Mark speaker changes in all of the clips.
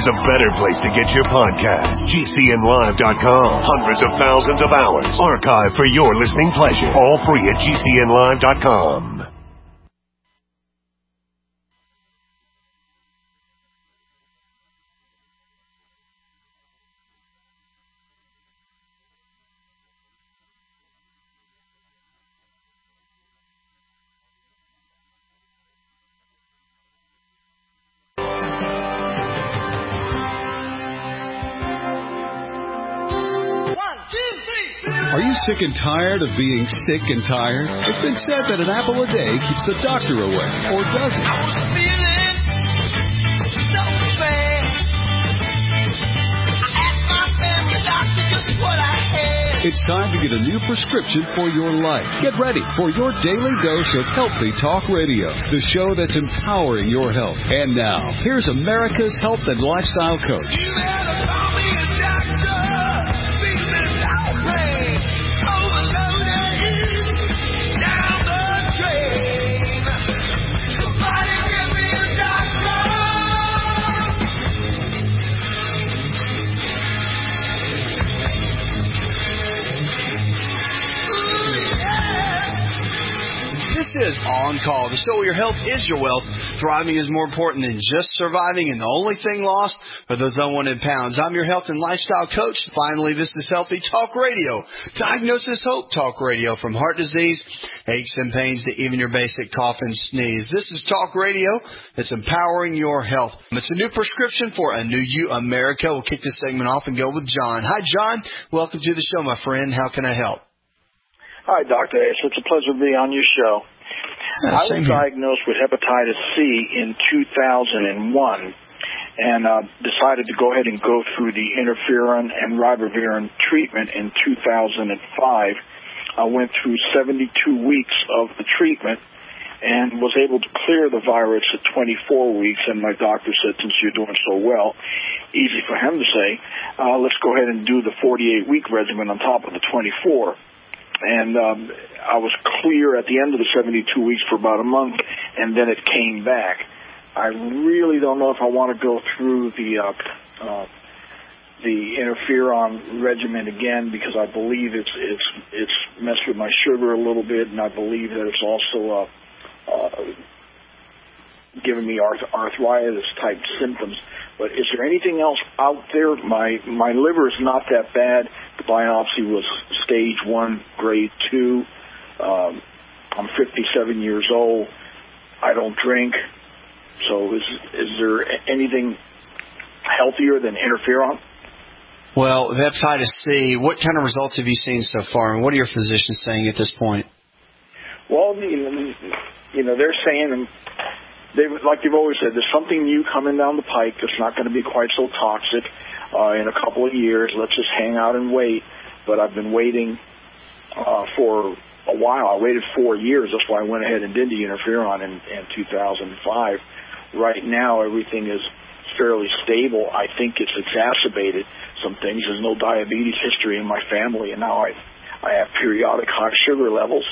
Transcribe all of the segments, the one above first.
Speaker 1: there's a better place to get your podcast. GCNlive.com. Hundreds of thousands of hours archived for your listening pleasure. All free at GCNlive.com.
Speaker 2: Are you sick and tired of being sick and tired? It's been said that an apple a day keeps the doctor away, or does it?
Speaker 3: I was feeling so bad. I asked my family doctor just what I had.
Speaker 2: It's time to get a new prescription for your life. Get ready for your daily dose of Healthy Talk Radio, the show that's empowering your health. And now, here's America's health and lifestyle coach.
Speaker 3: You better call me a doctor. Feeling so pain. Overloaded. Down the drain. Somebody give me a doctor. Ooh, yeah.
Speaker 4: This is On Call, the show where your health is your wealth. Thriving is more important than just surviving, and the only thing lost are those unwanted pounds. I'm your health and lifestyle coach. Finally, this is Healthy Talk Radio. Diagnosis Hope Talk Radio, from heart disease, aches and pains, to even your basic cough and sneeze. This is Talk Radio that's empowering your health. It's a new prescription for a new you, America. We'll kick this segment off and go with John. Hi, John. Welcome to the show, my friend. How can I help?
Speaker 5: Hi, Dr. Ace. It's a pleasure to be on your show. I was diagnosed with hepatitis C in 2001 and decided to go ahead and go through the interferon and ribavirin treatment in 2005. I went through 72 weeks of the treatment and was able to clear the virus at 24 weeks, and my doctor said, since you're doing so well, easy for him to say, let's go ahead and do the 48-week regimen on top of the 24. And I was clear at the end of the 72 weeks for about a month, and then it came back. I really don't know if I want to go through the interferon regimen again, because I believe it's messed with my sugar a little bit, and I believe that it's also giving me arthritis-type symptoms. But is there anything else out there? My liver is not that bad. The biopsy was stage 1, grade 2. I'm 57 years old. I don't drink. So is there anything healthier than interferon?
Speaker 4: Well, hepatitis C, what kind of results have you seen so far, and what are your physicians saying at this point?
Speaker 5: Well, they're saying, like they've always said, there's something new coming down the pike that's not going to be quite so toxic in a couple of years. Let's just hang out and wait. But I've been waiting for a while. I waited 4 years. That's why I went ahead and did the interferon in 2005. Right now, everything is fairly stable. I think it's exacerbated some things. There's no diabetes history in my family, and now I have periodic high sugar levels.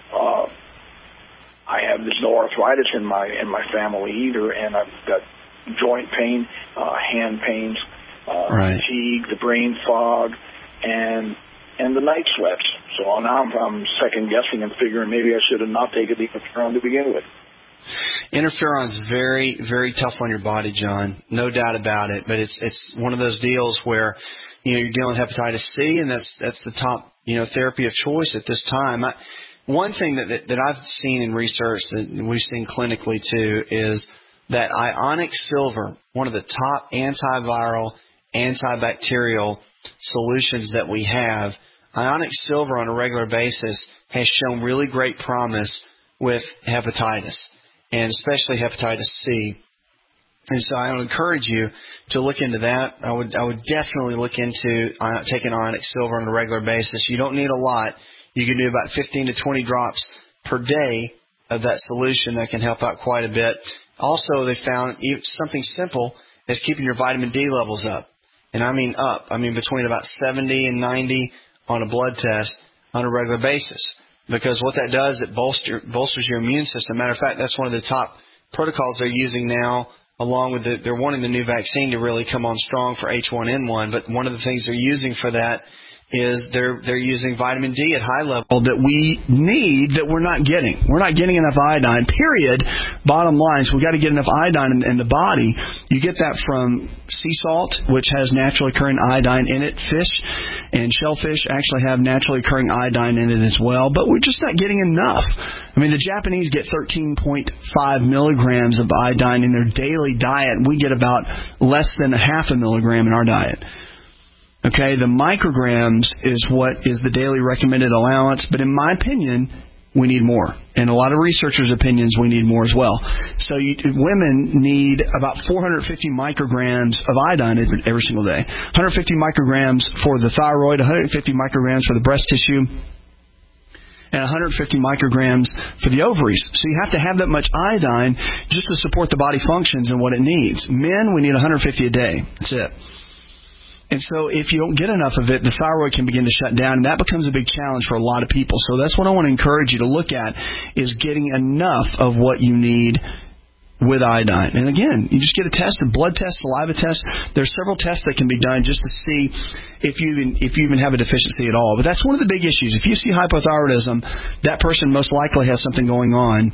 Speaker 5: There's no arthritis in my family either, and I've got joint pain, hand pains, fatigue, the brain fog, and the night sweats. So now I'm second guessing and figuring maybe I should have not taken the interferon to begin with.
Speaker 4: Interferon's very, very tough on your body, John. No doubt about it. But it's one of those deals where you're dealing with hepatitis C, and that's the top therapy of choice at this time. One thing that I've seen in research that we've seen clinically too is that ionic silver, one of the top antiviral, antibacterial solutions that we have, ionic silver on a regular basis has shown really great promise with hepatitis, and especially hepatitis C. And so I would encourage you to look into that. I would definitely look into taking ionic silver on a regular basis. You don't need a lot. You can do about 15 to 20 drops per day of that solution. That can help out quite a bit. Also, they found something simple as keeping your vitamin D levels up. And I mean up. I mean between about 70 and 90 on a blood test on a regular basis. Because what that does, it bolsters your immune system. Matter of fact, that's one of the top protocols they're using now, along with they're wanting the new vaccine to really come on strong for H1N1. But one of the things they're using for that is they're using vitamin D at high level that we need that we're not getting. We're not getting enough iodine, period. Bottom line, so we've got to get enough iodine in the body. You get that from sea salt, which has naturally occurring iodine in it. Fish and shellfish actually have naturally occurring iodine in it as well, but we're just not getting enough. I mean, the Japanese get 13.5 milligrams of iodine in their daily diet. We get about less than a half a milligram in our diet. Okay, the micrograms is what is the daily recommended allowance, but in my opinion, we need more. And a lot of researchers' opinions, we need more as well. So women need about 450 micrograms of iodine every single day. 150 micrograms for the thyroid, 150 micrograms for the breast tissue, and 150 micrograms for the ovaries. So you have to have that much iodine just to support the body functions and what it needs. Men, we need 150 a day. That's it. And so if you don't get enough of it, the thyroid can begin to shut down, and that becomes a big challenge for a lot of people. So that's what I want to encourage you to look at, is getting enough of what you need with iodine. And again, you just get a test, a blood test, saliva test. There's several tests that can be done just to see if you even have a deficiency at all. But that's one of the big issues. If you see hypothyroidism, that person most likely has something going on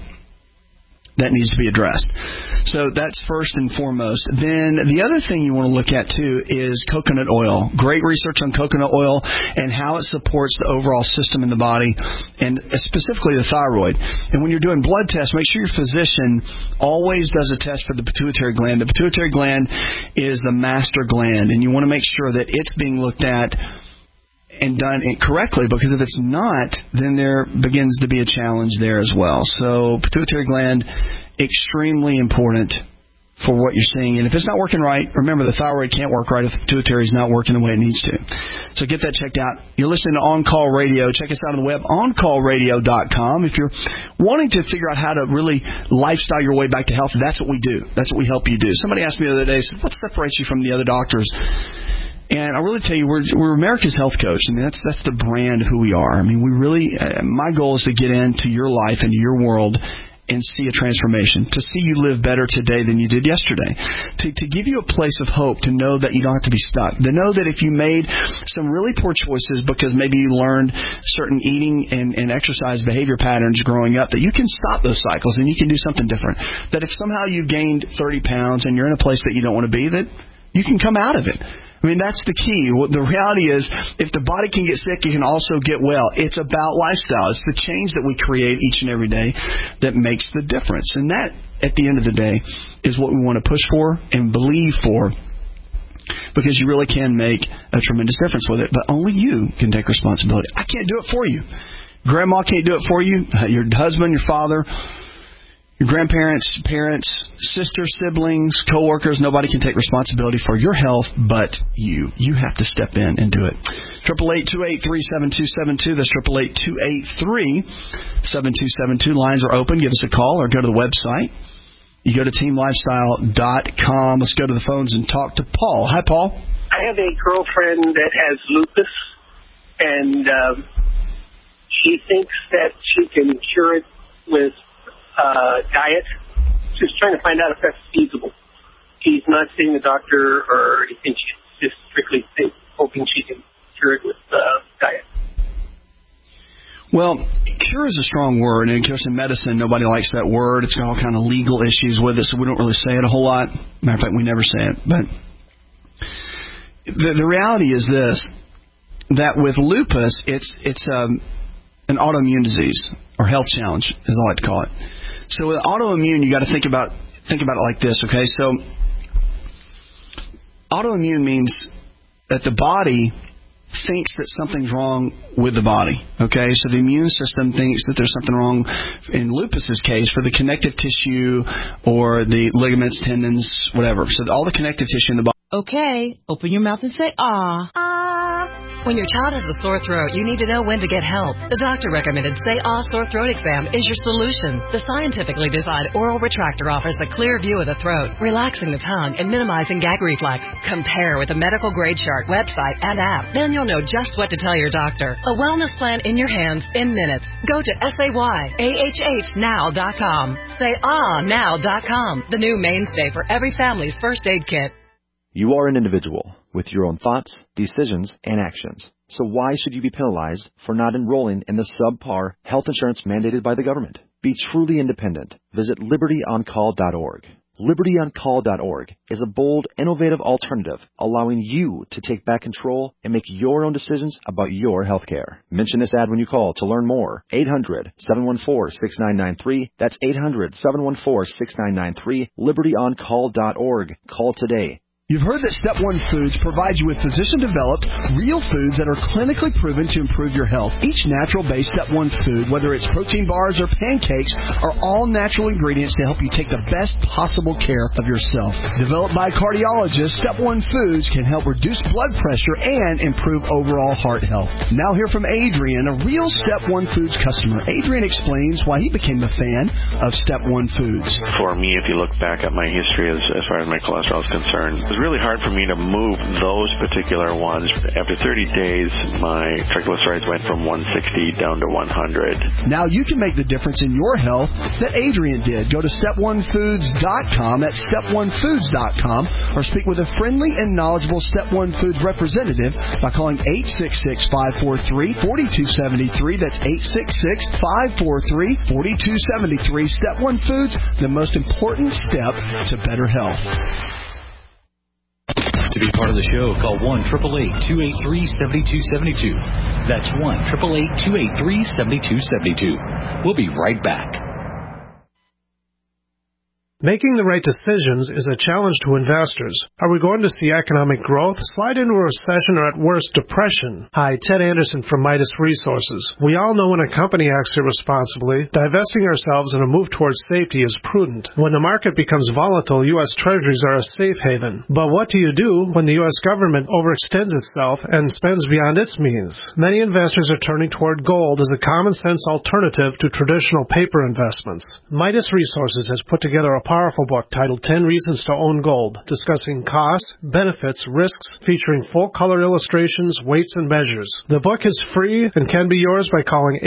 Speaker 4: that needs to be addressed. So that's first and foremost. Then the other thing you want to look at, too, is coconut oil. Great research on coconut oil and how it supports the overall system in the body, and specifically the thyroid. And when you're doing blood tests, make sure your physician always does a test for the pituitary gland. The pituitary gland is the master gland, and you want to make sure that it's being looked at and done it correctly, because if it's not, then there begins to be a challenge there as well. So pituitary gland, extremely important for what you're seeing. And if it's not working right, remember the thyroid can't work right if the pituitary is not working the way it needs to. So get that checked out. You're listening to On Call Radio. Check us out on the web, oncallradio.com. If you're wanting to figure out how to really lifestyle your way back to health, that's what we do. That's what we help you do. Somebody asked me the other day, said, what separates you from the other doctors? And I really tell you, we're America's health coach. I mean, that's the brand of who we are. I mean, we really, my goal is to get into your life, into your world, and see a transformation, to see you live better today than you did yesterday, to give you a place of hope, to know that you don't have to be stuck, to know that if you made some really poor choices because maybe you learned certain eating and exercise behavior patterns growing up, that you can stop those cycles and you can do something different. That if somehow you gained 30 pounds and you're in a place that you don't want to be, that you can come out of it. I mean, that's the key. The reality is, if the body can get sick, it can also get well. It's about lifestyle. It's the change that we create each and every day that makes the difference. And that, at the end of the day, is what we want to push for and believe for, because you really can make a tremendous difference with it. But only you can take responsibility. I can't do it for you. Grandma can't do it for you. Your husband, your father, your grandparents, parents, sisters, siblings, coworkers, nobody can take responsibility for your health but you. You have to step in and do it. 888-283-7272. That's 888-283-7272. Lines are open. Give us a call or go to the website. You go to teamlifestyle.com. Let's go to the phones and talk to Paul. Hi, Paul.
Speaker 6: I have a girlfriend that has lupus, and she thinks that she can cure it with diet. Just trying to find out if that's feasible. She's not seeing the doctor or anything. She's just strictly hoping she can cure it with diet.
Speaker 4: Well, cure is a strong word, and of course in medicine nobody likes that word. It's got all kind of legal issues with it, so we don't really say it a whole lot. Matter of fact, we never say it. But the reality is this, that with lupus, it's an autoimmune disease, or health challenge, as I like to call it. So with autoimmune, you got to think about it like this, okay? So autoimmune means that the body thinks that something's wrong with the body, okay? So the immune system thinks that there's something wrong, in lupus's case, for the connective tissue or the ligaments, tendons, whatever. So all the connective tissue in the body
Speaker 7: Okay, open your mouth and say ah.
Speaker 8: Ah. When your child has a sore throat, you need to know when to get help. The doctor recommended Say Ah Sore Throat Exam is your solution. The scientifically designed oral retractor offers a clear view of the throat, relaxing the tongue and minimizing gag reflex. Compare with a medical grade chart, website, and app. Then you'll know just what to tell your doctor. A wellness plan in your hands in minutes. Go to SayAHHnow.com. SayAhNow.com, the new mainstay for every family's first aid kit.
Speaker 9: You are an individual with your own thoughts, decisions, and actions. So why should you be penalized for not enrolling in the subpar health insurance mandated by the government? Be truly independent. Visit LibertyOnCall.org. LibertyOnCall.org is a bold, innovative alternative allowing you to take back control and make your own decisions about your health care. Mention this ad when you call to learn more. 800-714-6993. That's 800-714-6993. LibertyOnCall.org. Call today.
Speaker 10: You've heard that Step 1 Foods provides you with physician-developed, real foods that are clinically proven to improve your health. Each natural-based Step 1 food, whether it's protein bars or pancakes, are all natural ingredients to help you take the best possible care of yourself. Developed by cardiologists, Step 1 Foods can help reduce blood pressure and improve overall heart health. Now hear from Adrian, a real Step 1 Foods customer. Adrian explains why he became a fan of Step 1 Foods.
Speaker 11: For me, if you look back at my history as far as my cholesterol is concerned, really hard for me to move those particular ones. After 30 days, my triglycerides went from 160 down to 100.
Speaker 10: Now you can make the difference in your health that Adrian did. Go to step1foods.com, that's step1foods.com, or speak with a friendly and knowledgeable Step 1 Foods representative by calling 866-543-4273. That's 866-543-4273. Step 1 Foods, the most important step to better health.
Speaker 2: To be part of the show, call 1-888-283-7272. That's 1-888-283-7272. We'll be right back.
Speaker 12: Making the right decisions is a challenge to investors. Are we going to see economic growth, slide into a recession, or at worst, depression? Hi, Ted Anderson from Midas Resources. We all know when a company acts irresponsibly, divesting ourselves in a move towards safety is prudent. When the market becomes volatile, U.S. Treasuries are a safe haven. But what do you do when the U.S. government overextends itself and spends beyond its means? Many investors are turning toward gold as a common-sense alternative to traditional paper investments. Midas Resources has put together a powerful book titled 10 Reasons to Own Gold, discussing costs, benefits, risks, featuring full-color illustrations, weights, and measures. The book is free and can be yours by calling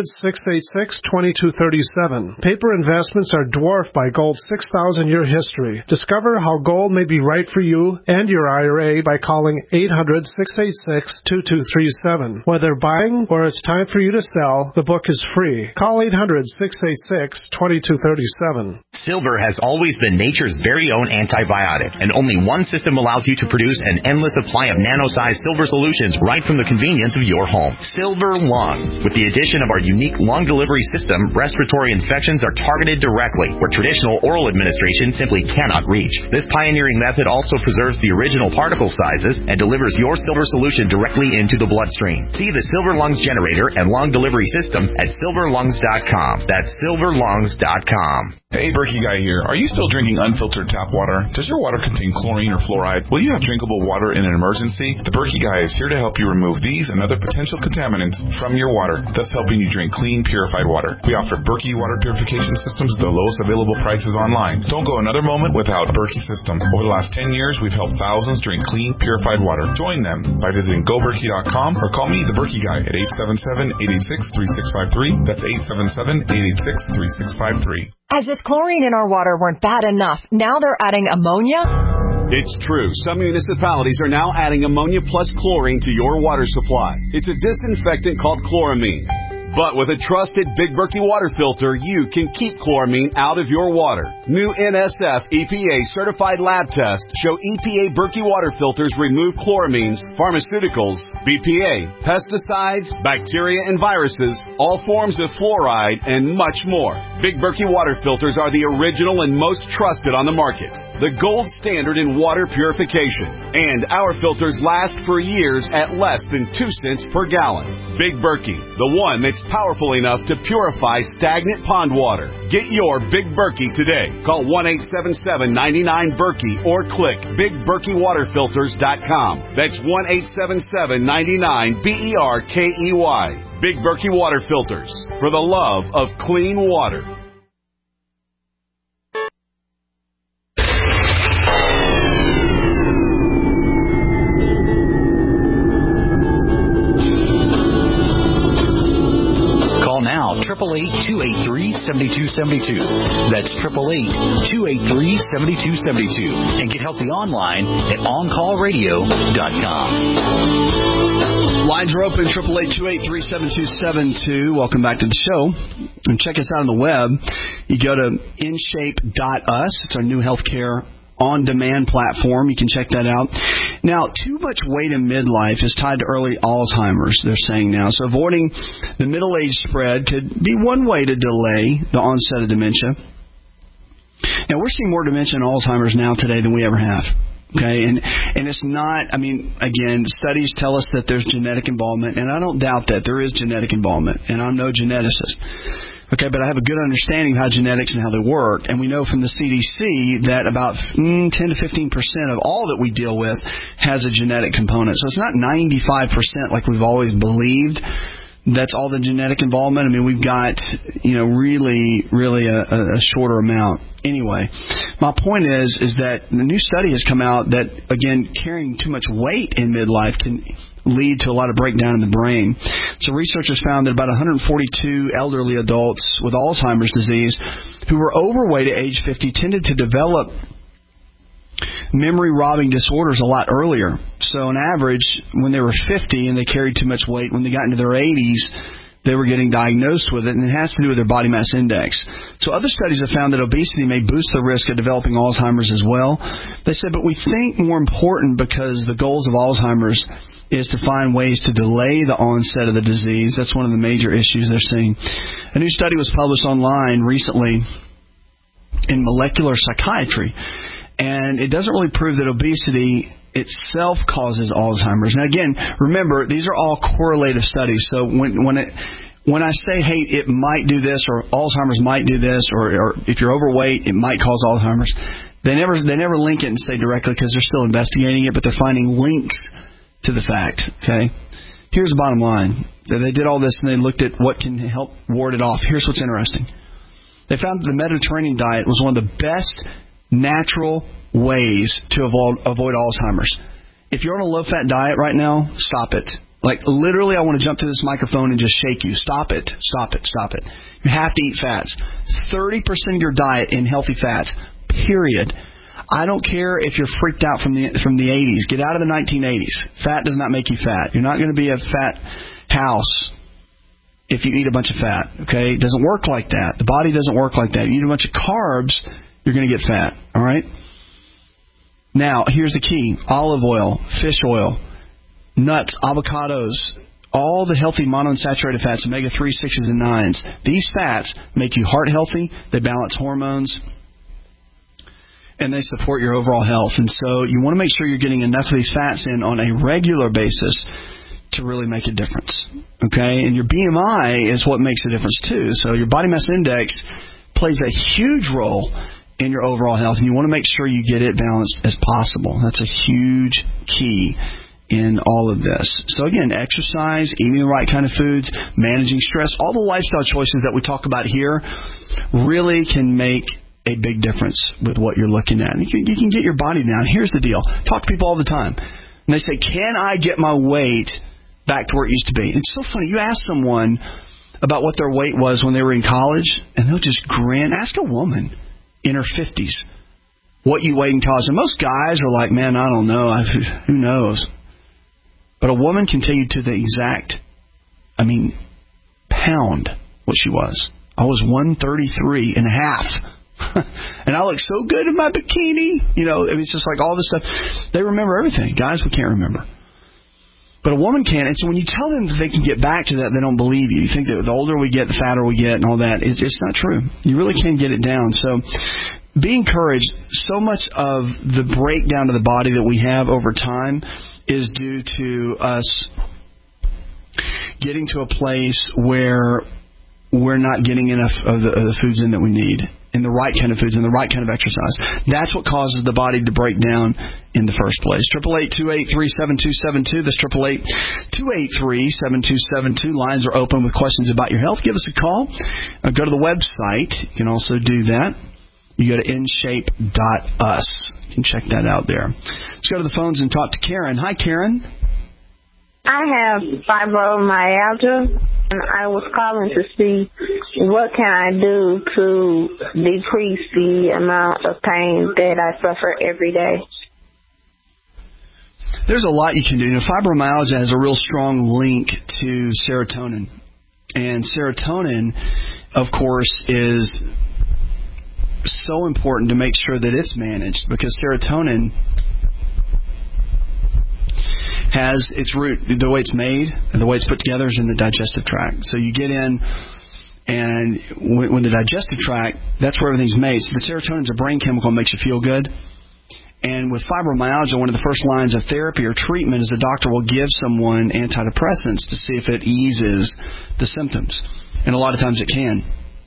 Speaker 12: 800-686-2237. Paper investments are dwarfed by gold's 6,000-year history. Discover how gold may be right for you and your IRA by calling 800-686-2237. Whether buying or it's time for you to sell, the book is free. Call 800-686-2237.
Speaker 13: Silver has always been nature's very own antibiotic, and only one system allows you to produce an endless supply of nano-sized silver solutions right from the convenience of your home. Silver Lungs. With the addition of our unique lung delivery system, respiratory infections are targeted directly, where traditional oral administration simply cannot reach. This pioneering method also preserves the original particle sizes and delivers your silver solution directly into the bloodstream. See the Silver Lungs generator and lung delivery system at silverlungs.com. That's silverlungs.com.
Speaker 14: Hey, Berkey Guy here. Are you still drinking unfiltered tap water? Does your water contain chlorine or fluoride? Will you have drinkable water in an emergency? The Berkey Guy is here to help you remove these and other potential contaminants from your water, thus helping you drink clean, purified water. We offer Berkey water purification systems at the lowest available prices online. Don't go another moment without a Berkey system. Over the last 10 years, we've helped thousands drink clean, purified water. Join them by visiting GoBerkey.com or call me, the Berkey Guy, at 877-886-3653. That's 877-886-3653.
Speaker 15: As if chlorine in our water weren't bad enough, now they're adding ammonia?
Speaker 16: It's true. Some municipalities are now adding ammonia plus chlorine to your water supply. It's a disinfectant called chloramine. But with a trusted Big Berkey water filter, you can keep chloramine out of your water. New NSF EPA certified lab tests show EPA Berkey water filters remove chloramines, pharmaceuticals, BPA, pesticides, bacteria and viruses, all forms of fluoride, and much more. Big Berkey water filters are the original and most trusted on the market. The gold standard in water purification. And our filters last for years at less than 2 cents per gallon. Big Berkey, the one that's powerful enough to purify stagnant pond water. Get your Big Berkey today. Call 1-877-99-BERKEY or click BigBerkeyWaterFilters.com. That's 1-877-99-BERKEY. Big Berkey Water Filters, for the love of clean water.
Speaker 17: Call now, 888-283-7272. That's 888-283-7272. And get healthy online at OnCallRadio.com.
Speaker 10: Lines are open, 888-283-7272. Welcome back to the show. And check us out on the web. You go to InShape.us. It's our new healthcare on-demand platform. You can check that out. Now, too much weight in midlife is tied to early Alzheimer's, they're saying now. So avoiding the middle age spread could be one way to delay the onset of dementia. Now, we're seeing more dementia and Alzheimer's now today than we ever have. Okay, and it's not, again, studies tell us that there's genetic involvement, and I don't doubt that there is genetic involvement, and I'm no geneticist. Okay, but I have a good understanding of how genetics and how they work, and we know from the CDC that about 10 to 15% of all that we deal with has a genetic component. So it's not 95% like we've always believed. That's all the genetic involvement. We've got, really a shorter amount. Anyway, my point is that the new study has come out that, again, carrying too much weight in midlife can lead to a lot of breakdown in the brain. So researchers found that about 142 elderly adults with Alzheimer's disease who were overweight at age 50 tended to develop memory-robbing disorders a lot earlier. So on average, when they were 50 and they carried too much weight, when they got into their 80s, they were getting diagnosed with it, and it has to do with their body mass index. So other studies have found that obesity may boost the risk of developing Alzheimer's as well. They said, but we think more important, because the goals of Alzheimer's is to find ways to delay the onset of the disease. That's one of the major issues they're seeing. A new study was published online recently in Molecular Psychiatry, and it doesn't really prove that obesity itself causes Alzheimer's. Now, again, remember, these are all correlative studies. So when I say, hey, it might do this, or Alzheimer's might do this, or if you're overweight, it might cause Alzheimer's, they never link it and say directly, because they're still investigating it, but they're finding links to the fact. Okay, here's the bottom line. They did all this, and they looked at what can help ward it off. Here's what's interesting. They found that the Mediterranean diet was one of the best natural ways to avoid Alzheimer's. If you're on a low-fat diet right now, stop it. Like, literally, I want to jump to this microphone and just shake you. Stop it. Stop it. Stop it. You have to eat fats. 30% of your diet in healthy fats, period. I don't care if you're freaked out from the 80s. Get out of the 1980s. Fat does not make you fat. You're not going to be a fat house if you eat a bunch of fat. Okay? It doesn't work like that. The body doesn't work like that. You eat a bunch of carbs, you're going to get fat. All right? Now, here's the key. Olive oil, fish oil, nuts, avocados, all the healthy monounsaturated fats, omega-3, 6s, and 9s. These fats make you heart healthy. They balance hormones, and they support your overall health. And so you want to make sure you're getting enough of these fats in on a regular basis to really make a difference. Okay? And your BMI is what makes a difference, too. So your body mass index plays a huge role in your overall health, and you want to make sure you get it balanced as possible. That's a huge key in all of this. So again, exercise, eating the right kind of foods, managing stress, all the lifestyle choices that we talk about here really can make a big difference with what you're looking at. You can get your body down. Here's the deal. Talk to people all the time, and they say, can I get my weight back to where it used to be? And it's so funny. You ask someone about what their weight was when they were in college, and they'll just grin. Ask a woman in her 50s what you weighed in college. And most guys are like, man, I don't know. Who knows? But a woman can tell you to the exact, pound what she was. I was 133 and a half. And I look so good in my bikini. It's just like all this stuff. They remember everything. Guys, we can't remember. But a woman can. And so when you tell them that they can get back to that, they don't believe you. You think that the older we get, the fatter we get and all that. It's not true. You really can get it down. So be encouraged. So much of the breakdown of the body that we have over time is due to us getting to a place where we're not getting enough of the foods in that we need, and the right kind of foods and the right kind of exercise. That's what causes the body to break down in the first place. 888-283-7272. That's 888-283-7272. Lines are open with questions about your health. Give us a call. Go to the website. You can also do that. You go to InShape.us. You can check that out there. Let's go to the phones and talk to Karen. Hi, Karen.
Speaker 18: I have fibromyalgia, and I was calling to see what can I do to decrease the amount of pain that I suffer every day.
Speaker 10: There's a lot you can do. Fibromyalgia has a real strong link to serotonin. And serotonin, of course, is so important to make sure that it's managed, because serotonin has its root, the way it's made and the way it's put together is in the digestive tract. So you get in, and when the digestive tract, that's where everything's made. So the serotonin's a brain chemical and makes you feel good. And with fibromyalgia, one of the first lines of therapy or treatment is the doctor will give someone antidepressants to see if it eases the symptoms. And a lot of times it can.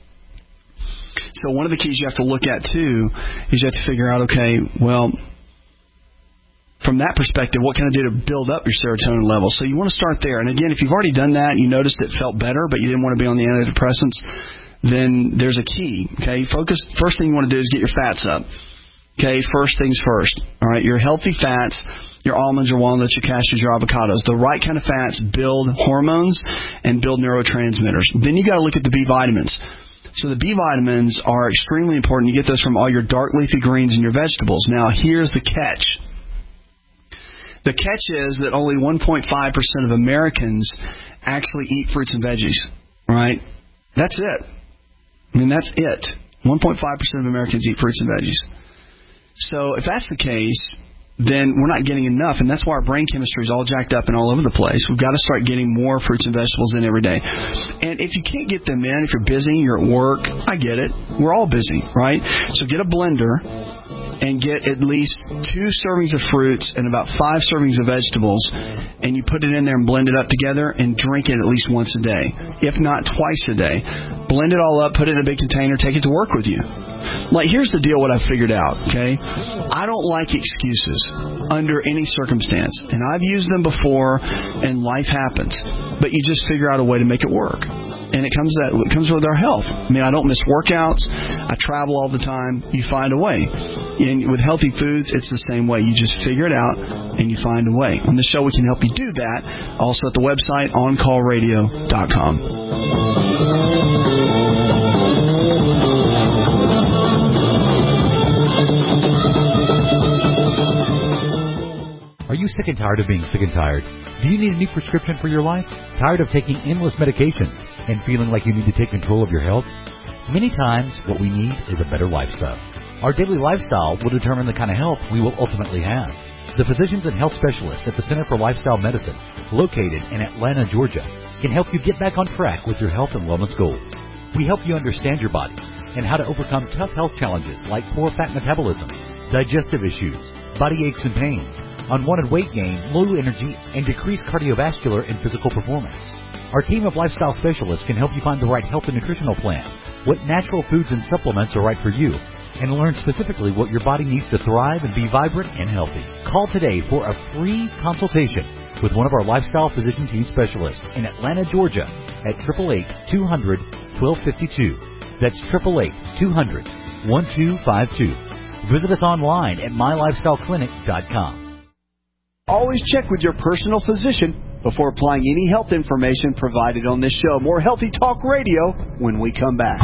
Speaker 10: So one of the keys you have to look at, too, is you have to figure out, okay, well, from that perspective, what can I do to build up your serotonin level? So you want to start there. And again, if you've already done that and you noticed it felt better, but you didn't want to be on the antidepressants, then there's a key. Okay, focus. First thing you want to do is get your fats up. Okay, first things first. All right, your healthy fats, your almonds, your walnuts, your cashews, your avocados. The right kind of fats build hormones and build neurotransmitters. Then you got to look at the B vitamins. So the B vitamins are extremely important. You get those from all your dark leafy greens and your vegetables. Now, here's the catch. The catch is that only 1.5% of Americans actually eat fruits and veggies, right? That's it. I mean, that's it. 1.5% of Americans eat fruits and veggies. So if that's the case, then we're not getting enough, and that's why our brain chemistry is all jacked up and all over the place. We've got to start getting more fruits and vegetables in every day. And if you can't get them in, if you're busy, you're at work, I get it. We're all busy, right? So get a blender and get at least 2 servings of fruits and about 5 servings of vegetables, and you put it in there and blend it up together and drink it at least once a day, if not twice a day. Blend it all up, put it in a big container, take it to work with you. Like, here's the deal, what I've figured out, okay? I don't like excuses under any circumstance, and I've used them before, and life happens. But you just figure out a way to make it work. And it comes with our health. I mean, I don't miss workouts. I travel all the time. You find a way. And with healthy foods, it's the same way. You just figure it out, and you find a way. On the show, we can help you do that. Also at the website,
Speaker 17: oncallradio.com. Are you sick and tired of being sick and tired? Do you need a new prescription for your life? Tired of taking endless medications and feeling like you need to take control of your health? Many times, what we need is a better lifestyle. Our daily lifestyle will determine the kind of health we will ultimately have. The physicians and health specialists at the Center for Lifestyle Medicine, located in Atlanta, Georgia, can help you get back on track with your health and wellness goals. We help you understand your body and how to overcome tough health challenges like poor fat metabolism, digestive issues, body aches and pains, unwanted weight gain, low energy, and decreased cardiovascular and physical performance. Our team of lifestyle specialists can help you find the right health and nutritional plan, what natural foods and supplements are right for you, and learn specifically what your body needs to thrive and be vibrant and healthy. Call today for a free consultation with one of our lifestyle physician team specialists in Atlanta, Georgia at 888-200-1252. That's 888-200-1252. Visit us online at mylifestyleclinic.com.
Speaker 10: Always check with your personal physician before applying any health information provided on this show. More Healthy Talk Radio when we come back.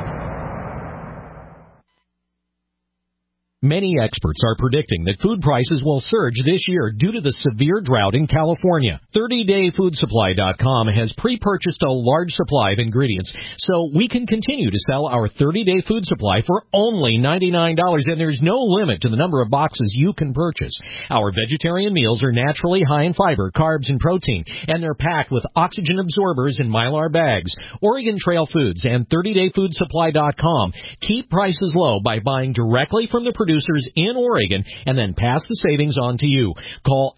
Speaker 19: Many experts are predicting that food prices will surge this year due to the severe drought in California. 30dayfoodsupply.com has pre-purchased a large supply of ingredients, so we can continue to sell our 30-day food supply for only $99, and there's no limit to the number of boxes you can purchase. Our vegetarian meals are naturally high in fiber, carbs, and protein, and they're packed with oxygen absorbers in Mylar bags. Oregon Trail Foods and 30dayfoodsupply.com keep prices low by buying directly from the producer producers in Oregon and then pass the savings on to you. Call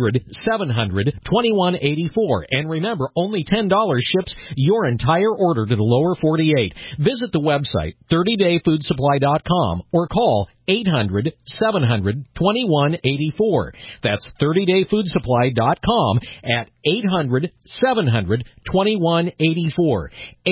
Speaker 19: 800-700-2184. And remember, only $10 ships your entire order to the lower 48. Visit the website, 30dayfoodsupply.com, or call 800-700-2184. That's 30dayfoodsupply.com at 800-700-2184.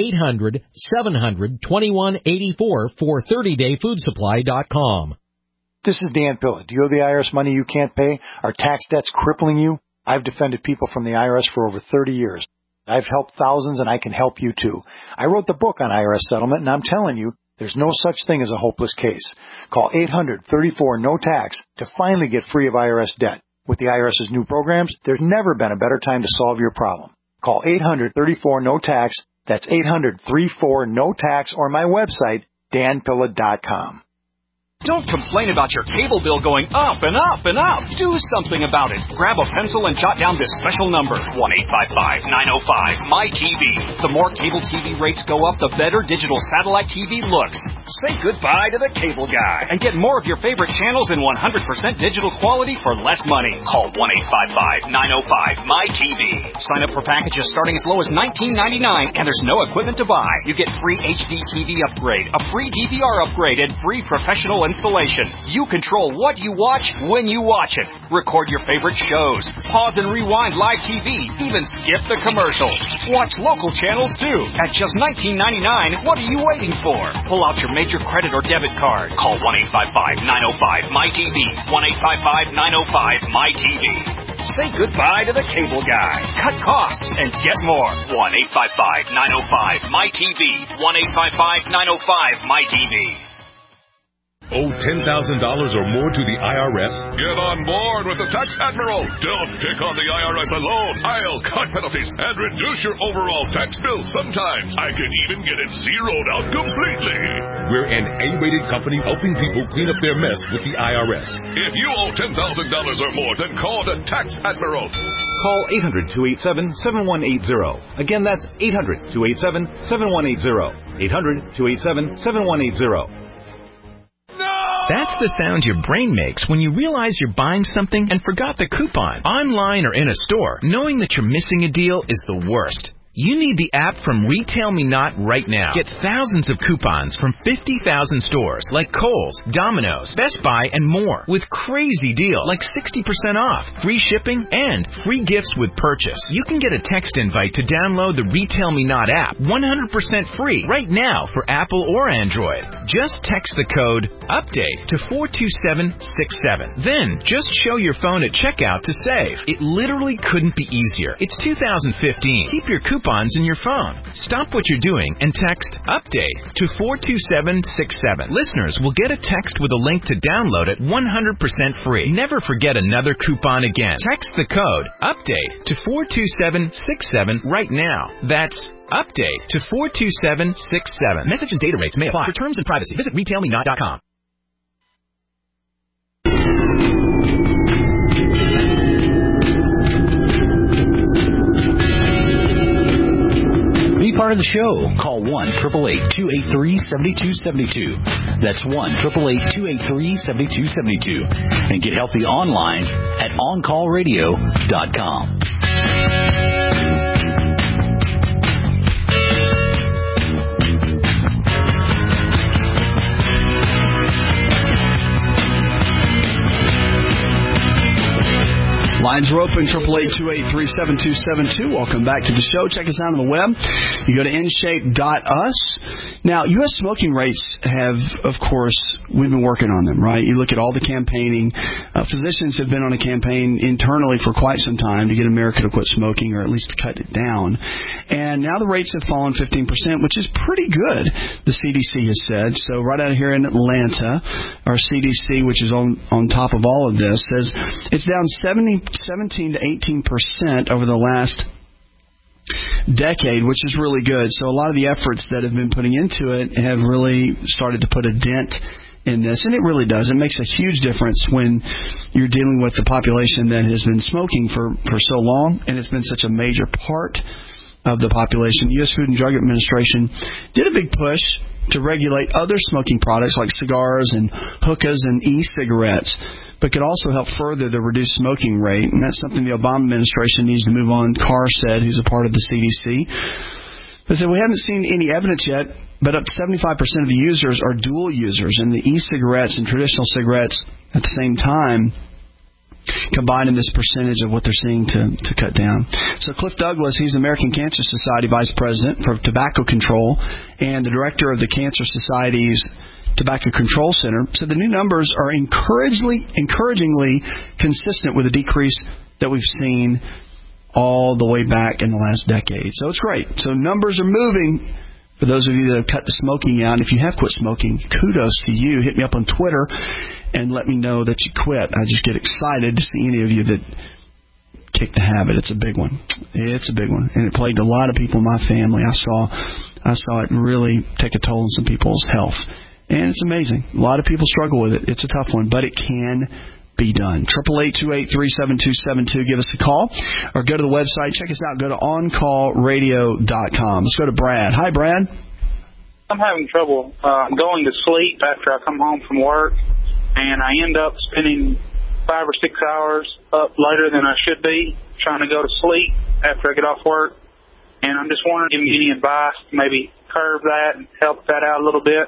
Speaker 19: 800-700-2184 for 30dayfoodsupply.com.
Speaker 20: This is Dan Pilla. Do you owe the IRS money you can't pay? Are tax debts crippling you? I've defended people from the IRS for over 30 years. I've helped thousands, and I can help you too. I wrote the book on IRS settlement, and I'm telling you, there's no such thing as a hopeless case. Call 800-34-NO-TAX to finally get free of IRS debt. With the IRS's new programs, there's never been a better time to solve your problem. Call 800-34-NO-TAX. That's 800-34-NO-TAX, or my website, danpilla.com.
Speaker 21: Don't complain about your cable bill going up and up and up. Do something about it. Grab a pencil and jot down this special number, 1-855-905-MY-TV. The more cable TV rates go up, the better digital satellite TV looks. Say goodbye to the cable guy and get more of your favorite channels in 100% digital quality for less money. Call 1-855-905-MY-TV. Sign up for packages starting as low as $19.99, and there's no equipment to buy. You get free HD TV upgrade, a free DVR upgrade, and free professional installation. You control what you watch when you watch it. Record your favorite shows. Pause and rewind live TV. Even skip the commercials. Watch local channels too. At just $19.99, what are you waiting for? Pull out your major credit or debit card. Call 1-855-905-MY-TV. 1-855-905-MY-TV. Say goodbye to the cable guy. Cut costs and get more. 1-855-905-MY-TV. 1-855-905-MY-TV.
Speaker 22: Owe $10,000 or more to the IRS?
Speaker 1: Get on board with the Tax Admiral. Don't pick on the IRS alone. I'll cut penalties and reduce your overall tax bill. Sometimes I can even get it zeroed out completely.
Speaker 22: We're an A-rated company helping people clean up their mess with the IRS.
Speaker 1: If you owe $10,000 or more, then call the Tax Admiral.
Speaker 23: Call 800-287-7180. Again, that's 800-287-7180. 800-287-7180.
Speaker 24: That's the sound your brain makes when you realize you're buying something and forgot the coupon. Online or in a store, knowing that you're missing a deal is the worst. You need the app from Retail Me Not right now. Get thousands of coupons from 50,000 stores like Kohl's, Domino's, Best Buy, and more with crazy deals like 60% off, free shipping, and free gifts with purchase. You can get a text invite to download the Retail Me Not app 100% free right now for Apple or Android. Just text the code UPDATE to 42767. Then just show your phone at checkout to save. It literally couldn't be easier. It's 2015. Keep your coupons in your phone. Stop what you're doing and text UPDATE to 42767. Listeners will get a text with a link to download it 100% free. Never forget another coupon again. Text the code UPDATE to 42767 right now. That's UPDATE to 42767. Message and data rates may apply. For terms and privacy, visit retailmenot.com.
Speaker 17: Be part of the show. Call 1-888-283-7272. That's 1-888-283-7272. And get healthy online at OnCallRadio.com.
Speaker 10: Lines are open, 888-283-7272. Welcome back to the show. Check us out on the web. You go to InShape.us. Now, U.S. smoking rates have, of course, we've been working on them, right? You look at all the campaigning. Physicians have been on a campaign internally for quite some time to get America to quit smoking or at least to cut it down. And now the rates have fallen 15%, which is pretty good, the CDC has said. So right out here in Atlanta, our CDC, which is on top of all of this, says it's down 17 to 18% over the last decade, which is really good. So a lot of the efforts that have been putting into it have really started to put a dent in this, and it really does. It makes a huge difference when you're dealing with the population that has been smoking for so long, and it's been such a major part of the population. The U.S. Food and Drug Administration did a big push to regulate other smoking products like cigars and hookahs and e-cigarettes, but could also help further the reduced smoking rate. And that's something the Obama administration needs to move on, Carr said, who's a part of the CDC. They said, we haven't seen any evidence yet, but up to 75% of the users are dual users, and the e-cigarettes and traditional cigarettes at the same time combined in this percentage of what they're seeing to cut down. So Cliff Douglas, he's the American Cancer Society Vice President for Tobacco Control and the Director of the Cancer Society's Tobacco Control Center, said the new numbers are encouragingly consistent with the decrease that we've seen all the way back in the last decade. So it's great. So numbers are moving. For those of you that have cut the smoking out, if you have quit smoking, kudos to you. Hit me up on Twitter and let me know that you quit. I just get excited to see any of you that kick the habit. It's a big one. It's a big one. And it plagued a lot of people in my family. I saw it really take a toll on some people's health. And it's amazing. A lot of people struggle with it. It's a tough one, but it can be done. 888-283-7272. Give us a call or go to the website. Check us out. Go to OnCallRadio.com. Let's go to Brad. Hi, Brad.
Speaker 3: I'm having trouble going to sleep after I come home from work, and I end up spending 5 or 6 hours up later than I should be trying to go to sleep after I get off work. And I'm just wondering, give me any advice to maybe curb that and help that out a little bit.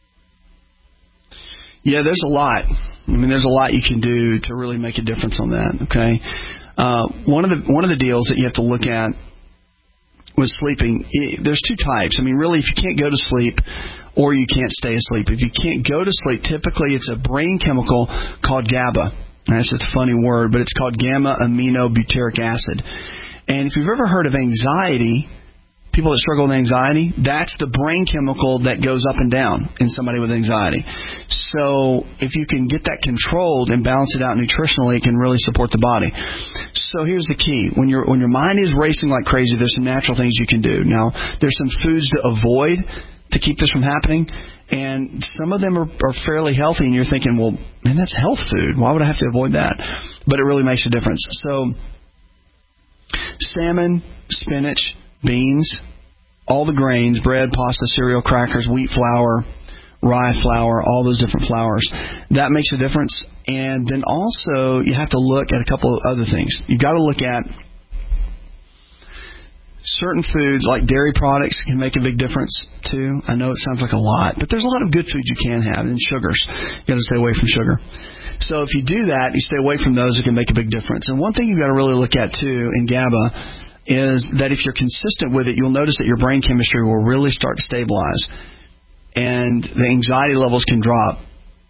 Speaker 10: Yeah, there's a lot. I mean, there's a lot you can do to really make a difference on that, okay? One of the deals that you have to look at with sleeping, there's two types. I mean, really, if you can't go to sleep or you can't stay asleep. If you can't go to sleep, typically it's a brain chemical called GABA. That's a funny word, but it's called gamma-aminobutyric acid. And if you've ever heard of anxiety, people that struggle with anxiety, that's the brain chemical that goes up and down in somebody with anxiety. So if you can get that controlled and balance it out nutritionally, it can really support the body. So here's the key. When your mind is racing like crazy, there's some natural things you can do. Now, there's some foods to avoid to keep this from happening, and some of them are fairly healthy, and you're thinking, well, man, that's health food. Why would I have to avoid that? But it really makes a difference. So salmon, spinach, beans, all the grains, bread, pasta, cereal, crackers, wheat flour, rye flour, all those different flours. That makes a difference. And then also you have to look at a couple of other things. You've got to look at certain foods like dairy products can make a big difference too. I know it sounds like a lot, but there's a lot of good foods you can have, and sugars. You've got to stay away from sugar. So if you do that, you stay away from those, it can make a big difference. And one thing you've got to really look at too in GABA is that if you're consistent with it, you'll notice that your brain chemistry will really start to stabilize, and the anxiety levels can drop.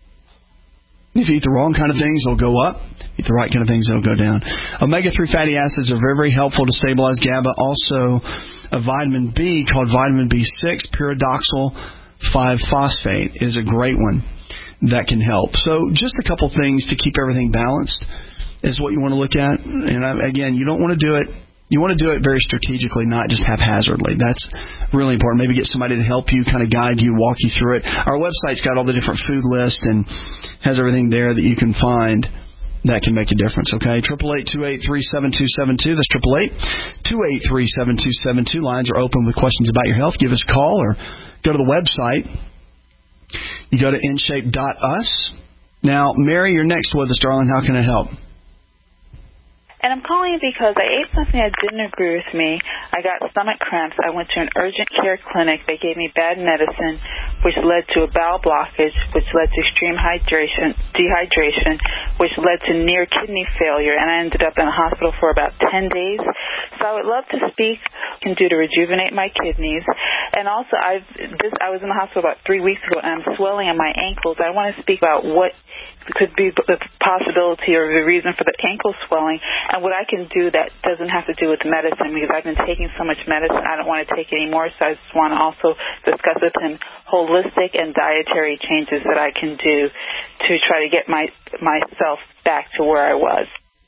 Speaker 10: If you eat the wrong kind of things, they'll go up. Eat the right kind of things, they'll go down. Omega-3 fatty acids are very, very helpful to stabilize GABA. Also, a vitamin B called vitamin B6, pyridoxal 5-phosphate, is a great one that can help. So just a couple things to keep everything balanced is what you want to look at. And again, you don't want to do it. You want to do it very strategically, not just haphazardly. That's really important. Maybe get somebody to help you, kind of guide you, walk you through it. Our website's got all the different food lists and has everything there that you can find that can make a difference, okay? 888-283-7272. That's 888-283-7272. Lines are open with questions about your health. Give us a call or go to the website. You go to InShape.us. Now, Mary, you're next with us, darling. How can I help?
Speaker 5: And I'm calling because I ate something that didn't agree with me. I got stomach cramps. I went to an urgent care clinic. They gave me bad medicine, which led to a bowel blockage, which led to extreme dehydration, which led to near kidney failure, and I ended up in the hospital for about 10 days. So I would love to speak what I can do to rejuvenate my kidneys. And also, I was in the hospital about 3 weeks ago, and I'm swelling in my ankles. I want to speak about what could be the possibility or the reason for the ankle swelling and what I can do that doesn't have to do with medicine, because I've been taking so much medicine I don't want to take any more. So I just want to also discuss with him holistic and dietary changes that I can do to try to get myself back to where I was.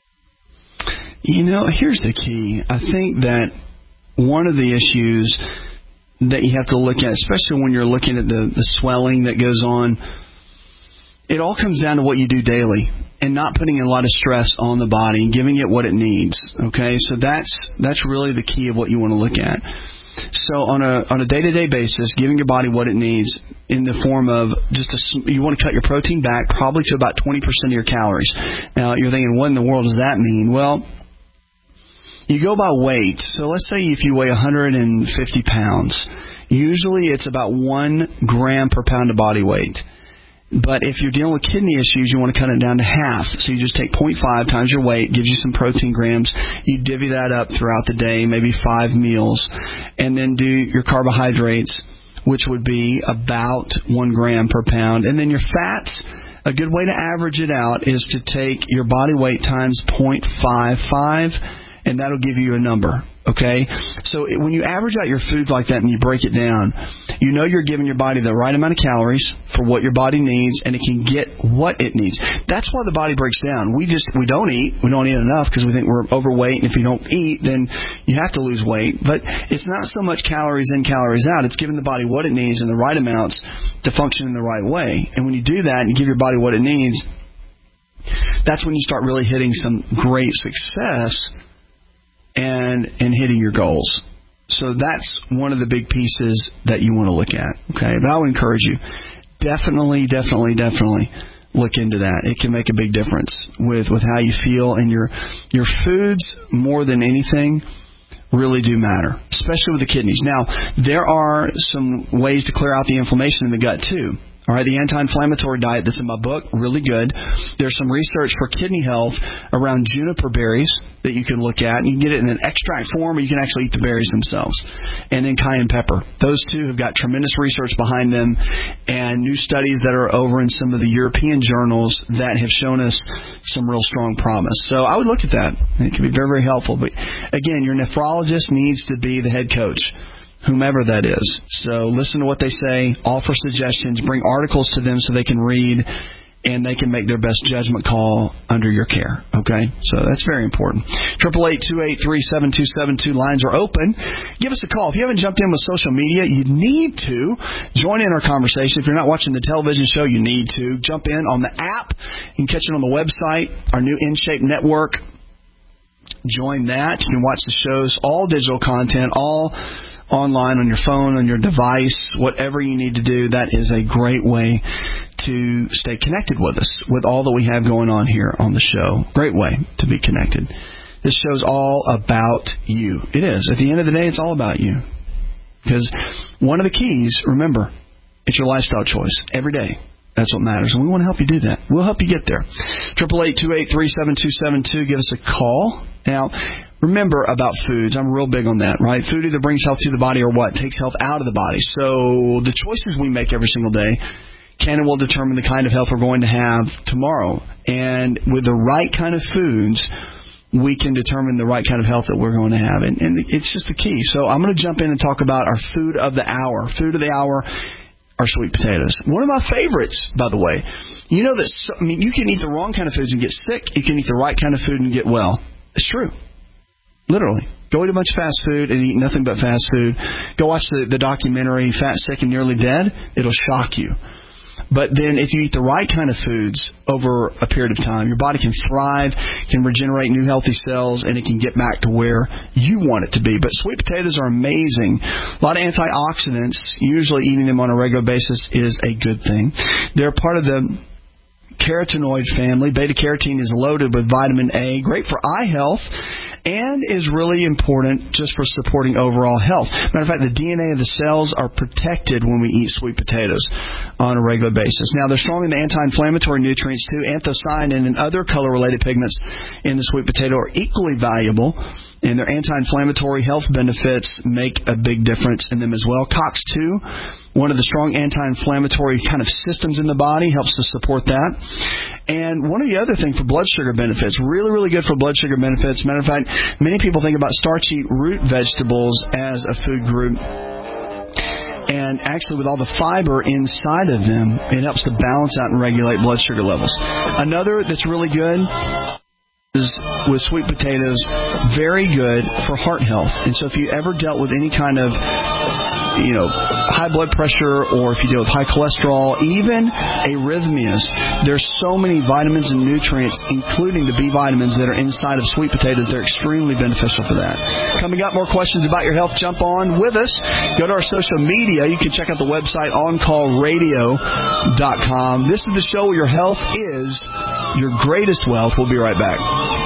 Speaker 10: You know, here's the key. I think that one of the issues that you have to look at, especially when you're looking at the swelling that goes on, it all comes down to what you do daily and not putting a lot of stress on the body and giving it what it needs, okay? So that's really the key of what you want to look at. So on a day-to-day basis, giving your body what it needs in the form of you want to cut your protein back probably to about 20% of your calories. Now, you're thinking, what in the world does that mean? Well, you go by weight. So let's say if you weigh 150 pounds, usually it's about 1 gram per pound of body weight. But if you're dealing with kidney issues, you want to cut it down to half. So you just take 0.5 times your weight, gives you some protein grams. You divvy that up throughout the day, maybe 5 meals, and then do your carbohydrates, which would be about 1 gram per pound. And then your fats, a good way to average it out is to take your body weight times 0.55, and that'll give you a number. Okay? So when you average out your foods like that and you break it down, you know you're giving your body the right amount of calories for what your body needs, and it can get what it needs. That's why the body breaks down. We don't eat. We don't eat enough because we think we're overweight, and if you don't eat, then you have to lose weight. But it's not so much calories in, calories out. It's giving the body what it needs in the right amounts to function in the right way. And when you do that and give your body what it needs, that's when you start really hitting some great success and hitting your goals. So that's one of the big pieces that you want to look at. Okay, but I would encourage you, definitely look into that. It can make a big difference with how you feel, and your foods more than anything really do matter, especially with the kidneys. Now, there are some ways to clear out the inflammation in the gut too. All right, the anti-inflammatory diet that's in my book, really good. There's some research for kidney health around juniper berries that you can look at. You can get it in an extract form, or you can actually eat the berries themselves. And then cayenne pepper. Those two have got tremendous research behind them, and new studies that are over in some of the European journals that have shown us some real strong promise. So I would look at that. It can be very, very helpful. But again, your nephrologist needs to be the head coach, whomever that is. So listen to what they say, offer suggestions, bring articles to them so they can read, and they can make their best judgment call under your care. Okay? So that's very important. 888-283-7272. Lines are open. Give us a call. If you haven't jumped in with social media, you need to join in our conversation. If you're not watching the television show, you need to jump in on the app. You can catch it on the website, our new InShape network. Join that. You can watch the shows, all digital content, all online on your phone, on your device, whatever you need to do. That is a great way to stay connected with us, with all that we have going on here on the show. Great way to be connected. This show's all about you. It is. At the end of the day, it's all about you. Because one of the keys, remember, it's your lifestyle choice every day. That's what matters, and we want to help you do that. We'll help you get there. 888-283-7272. Give us a call. Now, remember about foods. I'm real big on that, right? Food either brings health to the body or what? Takes health out of the body. So the choices we make every single day can and will determine the kind of health we're going to have tomorrow. And with the right kind of foods, we can determine the right kind of health that we're going to have. And it's just the key. So I'm going to jump in and talk about our food of the hour. Food of the hour are sweet potatoes. One of my favorites, by the way. You know that you can eat the wrong kind of foods and get sick. You can eat the right kind of food and get well. It's true. Literally. Go eat a bunch of fast food and eat nothing but fast food. Go watch the documentary Fat, Sick, and Nearly Dead. It'll shock you. But then if you eat the right kind of foods over a period of time, your body can thrive, can regenerate new healthy cells, and it can get back to where you want it to be. But sweet potatoes are amazing. A lot of antioxidants. Usually eating them on a regular basis is a good thing. They're part of the carotenoid family. Beta-carotene is loaded with vitamin A, great for eye health, and is really important just for supporting overall health. Matter of fact, the DNA of the cells are protected when we eat sweet potatoes on a regular basis. Now, they're strong in the anti-inflammatory nutrients, too. Anthocyanin and other color-related pigments in the sweet potato are equally valuable, and their anti-inflammatory health benefits make a big difference in them as well. COX-2, one of the strong anti-inflammatory kind of systems in the body, helps to support that. And one of the other things for blood sugar benefits, really, really good for blood sugar benefits. Matter of fact, many people think about starchy root vegetables as a food group. And actually, with all the fiber inside of them, it helps to balance out and regulate blood sugar levels. Another that's really good is with sweet potatoes, very good for heart health. And so if you ever dealt with any kind of high blood pressure, or if you deal with high cholesterol, even arrhythmias. There's so many vitamins and nutrients, including the B vitamins that are inside of sweet potatoes. They're extremely beneficial for that. Coming up, more questions about your health. Jump on with us. Go to our social media. You can check out the website OnCallRadio.com. This is the show where your health is your greatest wealth. We'll be right back.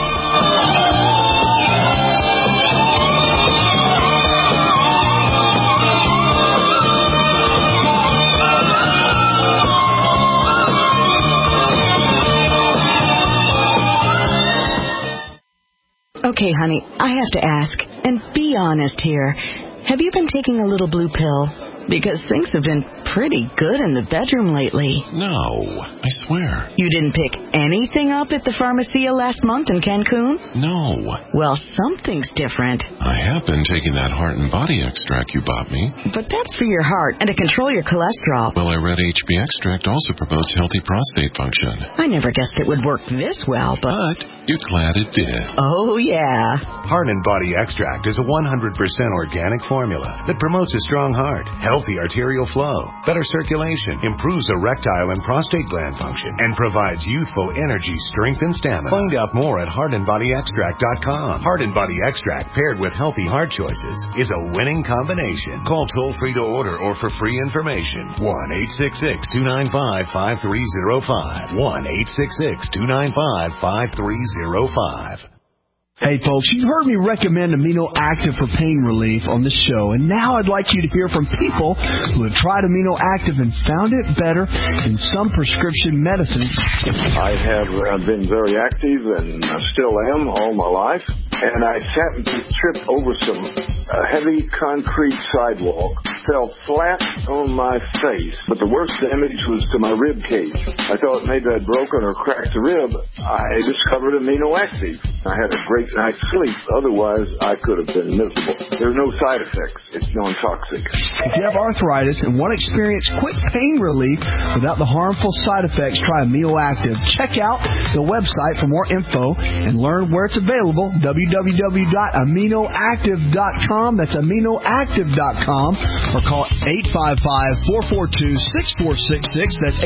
Speaker 4: Okay, honey, I have to ask, and be honest here. Have you been taking a little blue pill? Because things have been pretty good in the bedroom lately.
Speaker 6: No, I swear.
Speaker 4: You didn't pick anything up at the Pharmacia last month in Cancun?
Speaker 6: No.
Speaker 4: Well, something's different.
Speaker 6: I have been taking that heart and body extract you bought me.
Speaker 4: But that's for your heart and to control your cholesterol.
Speaker 6: Well, I read HB extract also promotes healthy prostate function.
Speaker 4: I never guessed it would work this well, but
Speaker 6: you're glad it did.
Speaker 4: Oh, yeah.
Speaker 7: Heart and Body Extract is a 100% organic formula that promotes a strong heart, healthy arterial flow, better circulation, improves erectile and prostate gland function, and provides youthful energy, strength, and stamina. Find out more at heartandbodyextract.com. Heart and Body Extract paired with healthy heart choices is a winning combination. Call toll-free to order or for free information. 1-866-295-5305. 1-866-295-5305.
Speaker 10: Hey folks, you've heard me recommend Amino Active for pain relief on this show, and now I'd like you to hear from people who have tried Amino Active and found it better than some prescription medicines.
Speaker 23: I have been very active, and I still am all my life, and I happened to trip over some heavy concrete sidewalk, fell flat on my face, but the worst damage was to my rib cage. I thought maybe I'd broken or cracked a rib. I discovered Amino Active. I had a great night's sleep. Otherwise, I could have been miserable. There are no side effects. It's non-toxic.
Speaker 10: If you have arthritis and want to experience quick pain relief without the harmful side effects, try Amino Active. Check out the website for more info and learn where it's available. www.aminoactive.com. That's aminoactive.com. Or call 855-442-6466. That's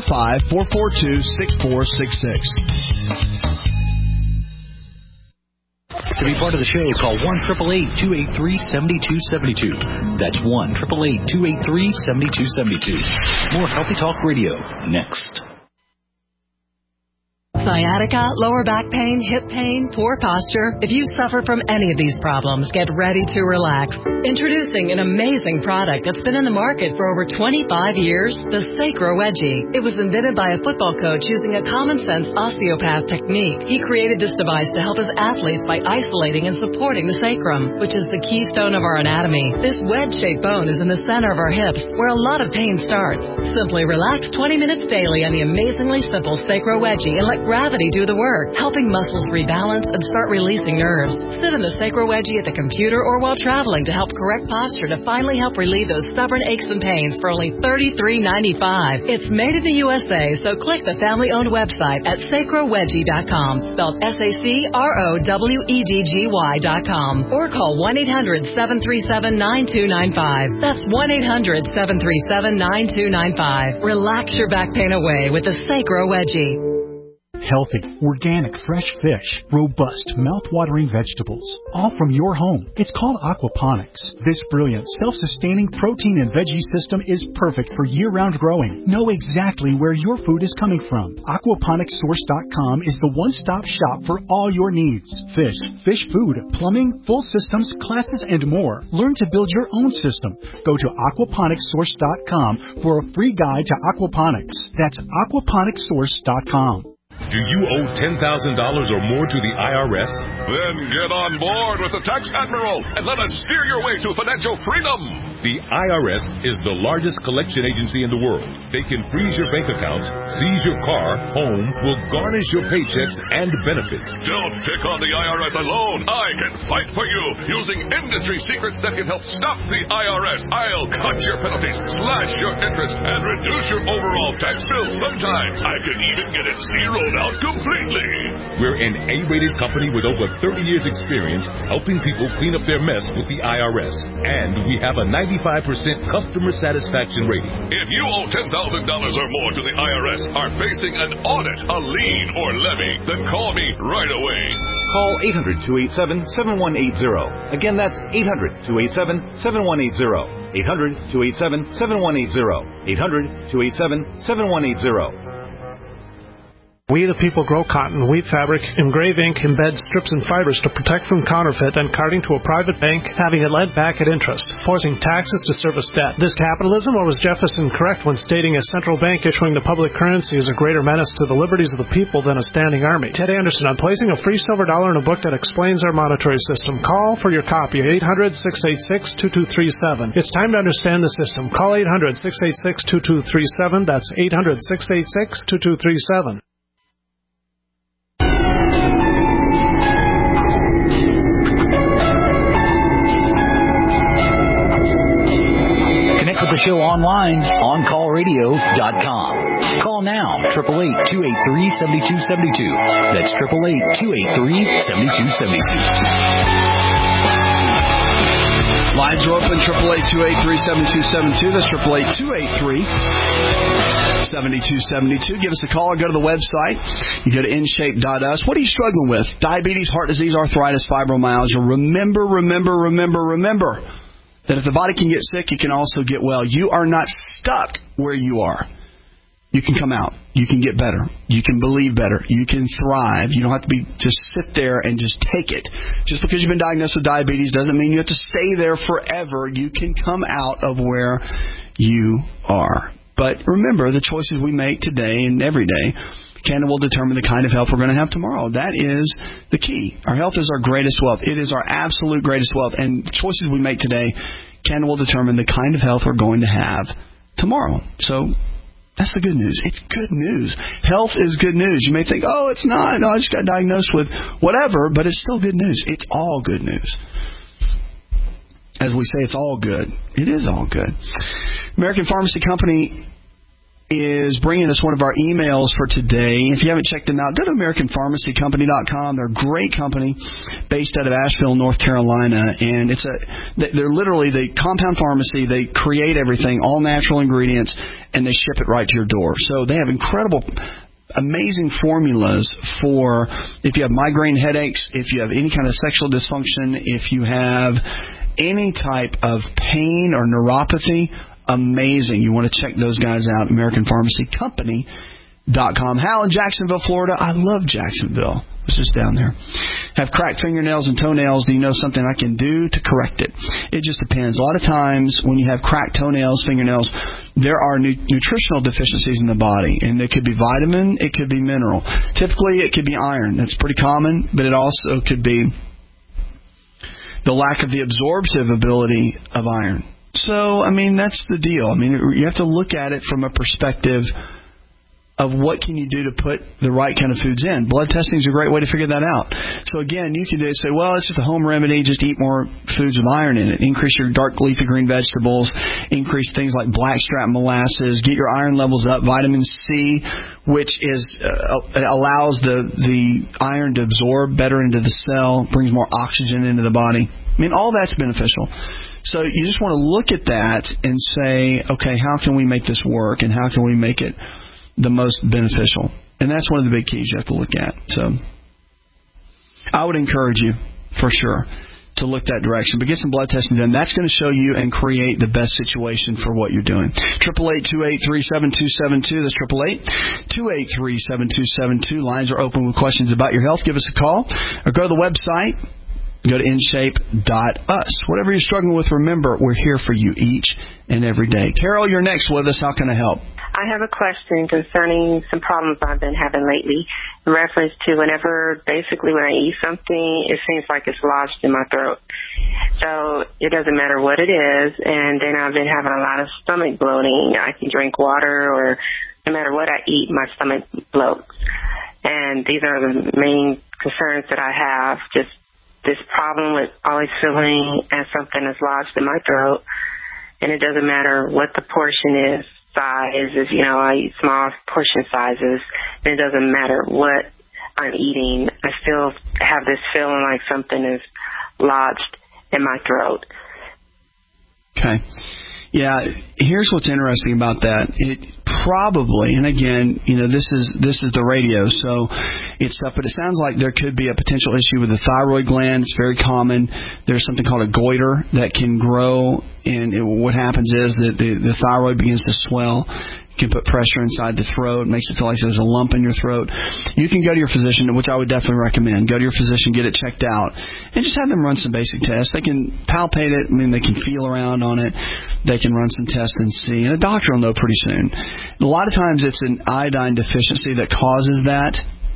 Speaker 10: 855-442-6466.
Speaker 25: To be part of the show, call 1-888-283-7272. That's 1-888-283-7272. More Healthy Talk Radio next.
Speaker 8: Sciatica, lower back pain, hip pain, poor posture. If you suffer from any of these problems, get ready to relax. Introducing an amazing product that's been in the market for over 25 years, the Sacro Wedgie. It was invented by a football coach using a common-sense osteopath technique. He created this device to help his athletes by isolating and supporting the sacrum, which is the keystone of our anatomy. This wedge-shaped bone is in the center of our hips, where a lot of pain starts. Simply relax 20 minutes daily on the amazingly simple Sacro Wedgie and let gravity do the work, helping muscles rebalance and start releasing nerves. Sit in the Sacro Wedgie at the computer or while traveling to help correct posture to finally help relieve those stubborn aches and pains for only $33.95. It's made in the USA, so click the family-owned website at sacrowedgie.com, spelled SACROWEDGY.com, or call 1-800-737-9295. That's 1-800-737-9295. Relax your back pain away with the Sacro Wedgie.
Speaker 26: Healthy, organic, fresh fish, robust, mouth-watering vegetables, all from your home. It's called aquaponics. This brilliant, self-sustaining protein and veggie system is perfect for year-round growing. Know exactly where your food is coming from. Aquaponicssource.com is the one-stop shop for all your needs. Fish, fish food, plumbing, full systems, classes, and more. Learn to build your own system. Go to aquaponicssource.com for a free guide to aquaponics. That's aquaponicssource.com.
Speaker 22: Do you owe $10,000 or more to the IRS?
Speaker 1: Then get on board with the Tax Admiral and let us steer your way to financial freedom.
Speaker 22: The IRS is the largest collection agency in the world. They can freeze your bank accounts, seize your car, home, will garnish your paychecks and benefits.
Speaker 1: Don't pick on the IRS alone. I can fight for you using industry secrets that can help stop the IRS. I'll cut your penalties, slash your interest, and reduce your overall tax bill. Sometimes I can even get it zeroed zeroed out completely.
Speaker 22: We're an A-rated company with over 30 years experience helping people clean up their mess with the IRS. And we have a 95% customer satisfaction rating.
Speaker 1: If you owe $10,000 or more to the IRS, are facing an audit, a lien, or levy, then call me right away.
Speaker 2: Call 800-287-7180. Again, that's 800-287-7180. 800-287-7180. 800-287-7180.
Speaker 9: We the people grow cotton, weave fabric, engrave ink, embed strips and fibers to protect from counterfeit and carting to a private bank, having it lent back at interest, forcing taxes to service debt. This capitalism, or was Jefferson correct when stating a central bank issuing the public currency is a greater menace to the liberties of the people than a standing army? Ted Anderson on placing a free silver dollar in a book that explains our monetary system. Call for your copy, 800-686-2237. It's time to understand the system. Call 800-686-2237. That's 800-686-2237.
Speaker 25: The show online, OnCallRadio.com. Call now, 888-283-7272. That's 888-283-7272.
Speaker 10: Lines are open, 888-283-7272. That's 888-283-7272. Give us a call or go to the website. You go to InShape.us. What are you struggling with? Diabetes, heart disease, arthritis, fibromyalgia. Remember that if the body can get sick, it can also get well. You are not stuck where you are. You can come out. You can get better. You can believe better. You can thrive. You don't have to just sit there and just take it. Just because you've been diagnosed with diabetes doesn't mean you have to stay there forever. You can come out of where you are. But remember, the choices we make today and every day will determine the kind of health we're going to have tomorrow. That is the key. Our health is our greatest wealth. It is our absolute greatest wealth. And the choices we make today will determine the kind of health we're going to have tomorrow. So that's the good news. It's good news. Health is good news. You may think, oh, it's not. No, I just got diagnosed with whatever, but it's still good news. It's all good news. As we say, it's all good. It is all good. American Pharmacy Company is bringing us one of our emails for today. If you haven't checked them out, go to AmericanPharmacyCompany.com. They're a great company based out of Asheville, North Carolina, and they're literally the compound pharmacy. They create everything, all natural ingredients, and they ship it right to your door. So they have amazing formulas for if you have migraine headaches, if you have any kind of sexual dysfunction, if you have any type of pain or neuropathy. Amazing. You want to check those guys out, AmericanPharmacyCompany.com. Hal in Jacksonville, Florida. I love Jacksonville. I was just down there. Have cracked fingernails and toenails. Do you know something I can do to correct it? It just depends. A lot of times when you have cracked toenails, fingernails, there are nutritional deficiencies in the body. And it could be vitamin, it could be mineral. Typically, it could be iron. That's pretty common, but it also could be the lack of the absorptive ability of iron. So, that's the deal. You have to look at it from a perspective of what can you do to put the right kind of foods in. Blood testing is a great way to figure that out. So, again, you can say, well, it's just a home remedy. Just eat more foods with iron in it. Increase your dark leafy green vegetables. Increase things like blackstrap molasses. Get your iron levels up. Vitamin C, which allows the iron to absorb better into the cell. Brings more oxygen into the body. All that's beneficial. So you just want to look at that and say, okay, how can we make this work and how can we make it the most beneficial? And that's one of the big keys you have to look at. So I would encourage you, for sure, to look that direction. But get some blood testing done. That's going to show you and create the best situation for what you're doing. 888-283-7272. That's 888-283-7272. Lines are open with questions about your health. Give us a call or go to the website. Go to InShape.us. Whatever you're struggling with, remember, we're here for you each and every day. Carol, you're next with us. How can I help?
Speaker 11: I have a question concerning some problems I've been having lately in reference to whenever I eat something, it seems like it's lodged in my throat. So it doesn't matter what it is, and then I've been having a lot of stomach bloating. I can drink water, or no matter what I eat, my stomach bloats. And these are the main concerns that I have, just this problem with always feeling as something is lodged in my throat, and it doesn't matter what the portion is. sizes. I eat small portion sizes, and it doesn't matter what I'm eating. I still have this feeling like something is lodged in my throat.
Speaker 10: Okay. Yeah, here's what's interesting about that. It probably, and again, this is the radio, so it's tough, but it sounds like there could be a potential issue with the thyroid gland. It's very common. There's something called a goiter that can grow, and what happens is that the thyroid begins to swell. Can put pressure inside the throat, makes it feel like there's a lump in your throat. You can go to your physician, which I would definitely recommend. Go to your physician, get it checked out, and just have them run some basic tests. They can palpate it. They can feel around on it. They can run some tests and see. And a doctor will know pretty soon. A lot of times it's an iodine deficiency that causes that.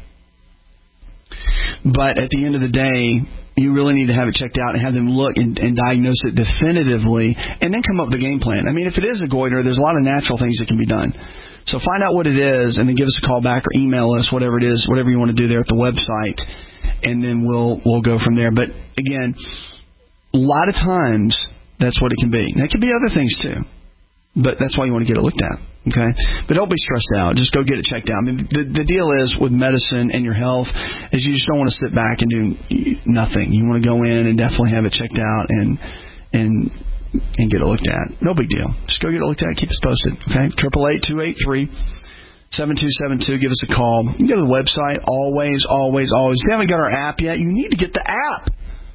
Speaker 10: But at the end of the day, you really need to have it checked out and have them look and diagnose it definitively and then come up with a game plan. If it is a goiter, there's a lot of natural things that can be done. So find out what it is and then give us a call back or email us, whatever it is, whatever you want to do there at the website, and then we'll go from there. But again, a lot of times that's what it can be. And it can be other things too. But that's why you want to get it looked at. Okay? But don't be stressed out. Just go get it checked out. The deal is with medicine and your health is you just don't want to sit back and do nothing. You want to go in and definitely have it checked out and get it looked at. No big deal. Just go get it looked at. Keep us posted. Okay? 888-283-7272. Give us a call. You can go to the website. Always. If you haven't got our app yet, you need to get the app.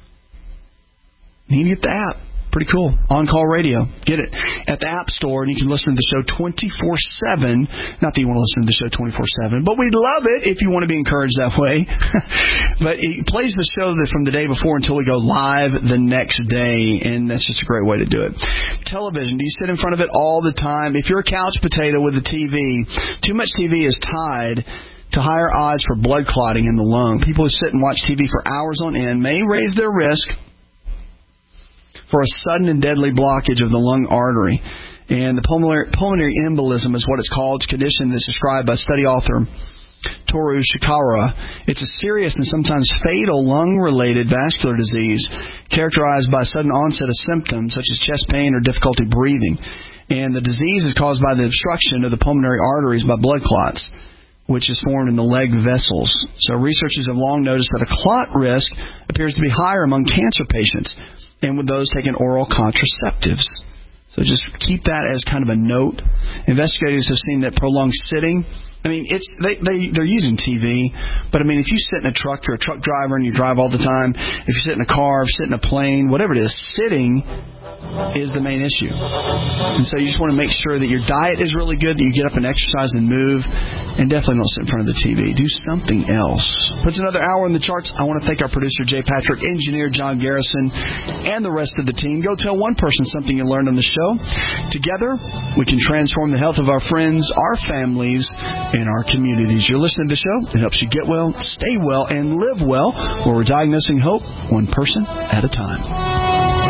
Speaker 10: Pretty cool. On-call radio. Get it at the App Store, and you can listen to the show 24/7. Not that you want to listen to the show 24/7, but we'd love it if you want to be encouraged that way. But it plays the show from the day before until we go live the next day, and that's just a great way to do it. Television. Do you sit in front of it all the time? If you're a couch potato with a TV, too much TV is tied to higher odds for blood clotting in the lung. People who sit and watch TV for hours on end may raise their risk for a sudden and deadly blockage of the lung artery. And the pulmonary embolism is what it's called. It's a condition that's described by study author Toru Shikara. It's a serious and sometimes fatal lung-related vascular disease characterized by sudden onset of symptoms such as chest pain or difficulty breathing. And the disease is caused by the obstruction of the pulmonary arteries by blood clots, which is formed in the leg vessels. So researchers have long noticed that a clot risk appears to be higher among cancer patients and with those taking oral contraceptives. So just keep that as kind of a note. Investigators have seen that prolonged sitting, they're using TV, but if you sit in a truck, if you're a truck driver and you drive all the time, if you sit in a car, sit in a plane, whatever it is, sitting is the main issue. And so you just want to make sure that your diet is really good, that you get up and exercise and move, and definitely don't sit in front of the TV. Do something else. Puts another hour in the charts. I want to thank our producer, Jay Patrick, engineer John Garrison, and the rest of the team. Go tell one person something you learned on the show. Together, we can transform the health of our friends, our families, and our communities. You're listening to the show. It helps you get well, stay well, and live well, where we're diagnosing hope one person at a time.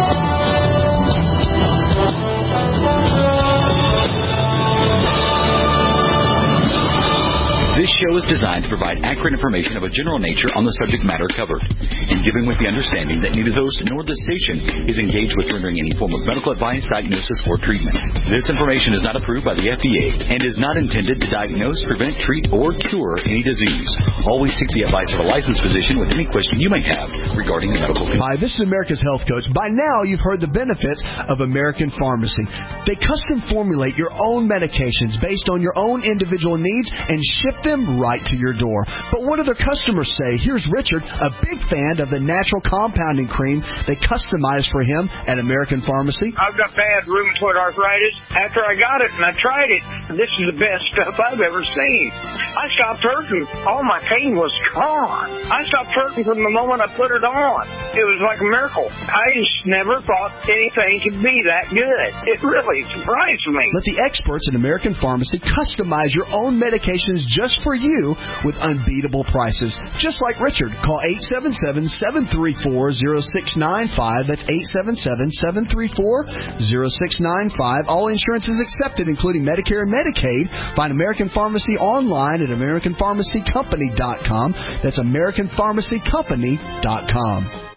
Speaker 25: This show is designed to provide accurate information of a general nature on the subject matter covered, and given with the understanding that neither host nor the station is engaged with rendering any form of medical advice, diagnosis, or treatment. This information is not approved by the FDA and is not intended to diagnose, prevent, treat, or cure any disease. Always seek the advice of a licensed physician with any question you may have regarding the medical condition.
Speaker 10: Hi, this is America's Health Coach. By now, you've heard the benefits of American Pharmacy. They custom formulate your own medications based on your own individual needs and ship them right to your door. But what do their customers say? Here's Richard, a big fan of the natural compounding cream they customized for him at American Pharmacy.
Speaker 2: I've got bad rheumatoid arthritis. After I got it and I tried it, this is the best stuff I've ever seen. I stopped hurting. All my pain was gone. I stopped hurting from the moment I put it on. It was like a miracle. I just never thought anything could be that good. It really surprised me.
Speaker 10: Let the experts at American Pharmacy customize your own medications just for you with unbeatable prices. Just like Richard. Call 877-734-0695. That's 877-734-0695. All insurance is accepted, including Medicare and Medicaid. Find American Pharmacy online at AmericanPharmacyCompany.com. That's AmericanPharmacyCompany.com.